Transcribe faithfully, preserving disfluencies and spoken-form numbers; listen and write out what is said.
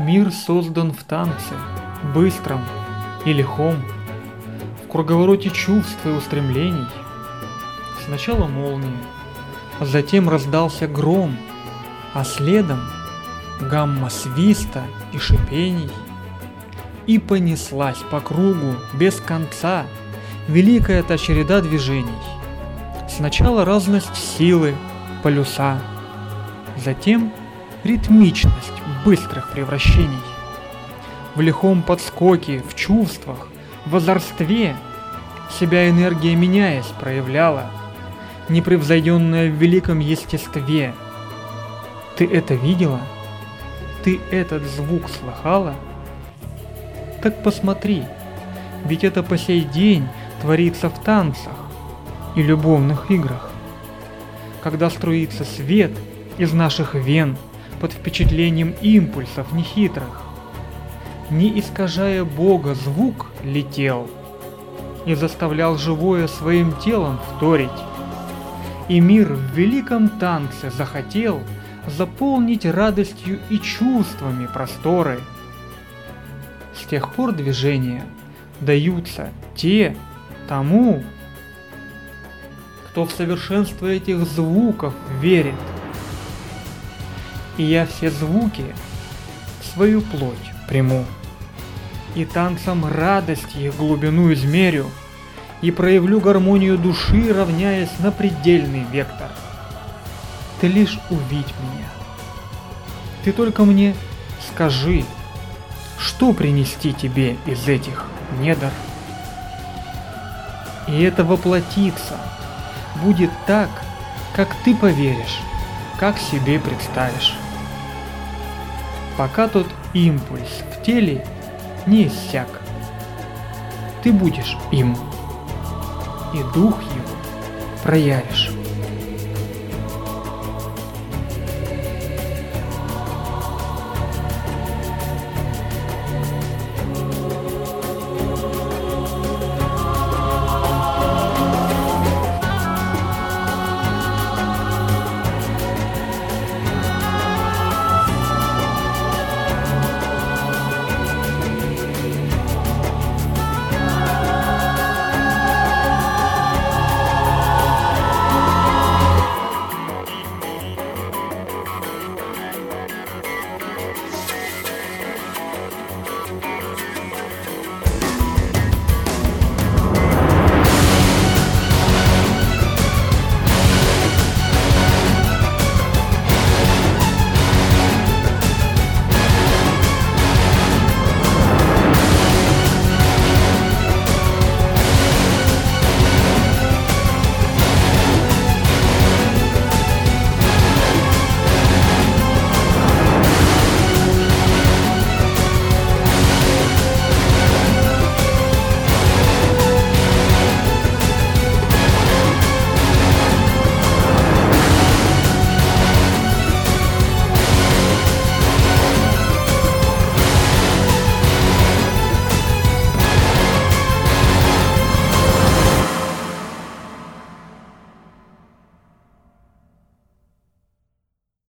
Мир создан в танце, быстром и лихом, в круговороте чувств и устремлений. Сначала молния, а затем раздался гром, а следом гамма свиста и шипений. И понеслась по кругу без конца великая та череда движений. Сначала разность силы, полюса, затем ритмичность быстрых превращений. В лихом подскоке, в чувствах, в озорстве себя энергия, меняясь, проявляла, непревзойденная в великом естестве. Ты это видела? Ты этот звук слыхала? Так посмотри, ведь это по сей день творится в танцах и любовных играх, когда струится свет из наших вен под впечатлением импульсов нехитрых. Не искажая Бога, звук летел и заставлял живое своим телом вторить. И мир в великом танце захотел заполнить радостью и чувствами просторы. С тех пор движения даются те тому, кто в совершенство этих звуков верит. И я все звуки в свою плоть приму, и танцем радость их глубину измерю, и проявлю гармонию души, равняясь на предельный вектор. Ты лишь увидь меня. Ты только мне скажи, что принести тебе из этих недр. И это воплотится, будет так, как ты поверишь, как себе представишь. Пока тот импульс в теле не иссяк, ты будешь им, и дух его проявишь.